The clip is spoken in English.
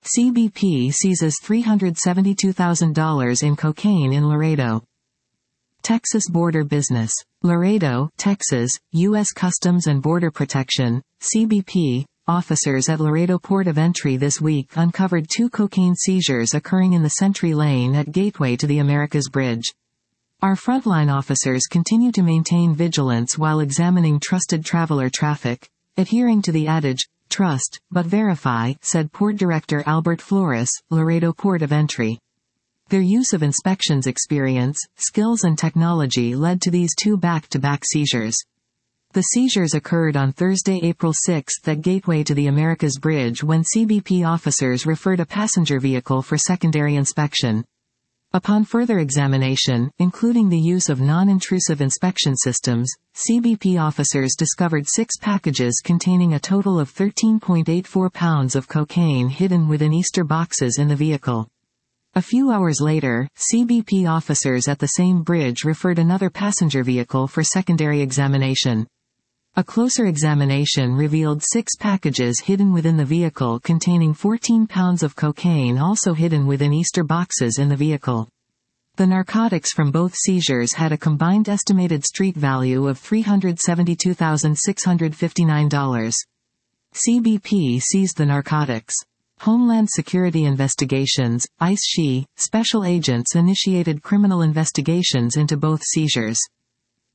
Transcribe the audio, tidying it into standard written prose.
CBP seizes $372,000 in cocaine in Laredo. Texas border business. Laredo, Texas, U.S. Customs and Border Protection, CBP, officers at Laredo Port of Entry this week uncovered 2 cocaine seizures occurring in the Century Lane at Gateway to the Americas Bridge. Our frontline officers continue to maintain vigilance while examining trusted traveler traffic, adhering to the adage, trust, but verify, said Port Director Albert Flores, Laredo Port of Entry. Their use of inspections experience, skills and technology led to these 2 back-to-back seizures. The seizures occurred on Thursday, April 6 at Gateway to the Americas Bridge when CBP officers referred a passenger vehicle for secondary inspection. Upon further examination, including the use of non-intrusive inspection systems, CBP officers discovered 6 packages containing a total of 13.84 pounds of cocaine hidden within Easter boxes in the vehicle. A few hours later, CBP officers at the same bridge referred another passenger vehicle for secondary examination. A closer examination revealed 6 packages hidden within the vehicle containing 14 pounds of cocaine also hidden within Easter boxes in the vehicle. The narcotics from both seizures had a combined estimated street value of $372,659. CBP seized the narcotics. Homeland Security Investigations, ICE-SHE, special agents initiated criminal investigations into both seizures.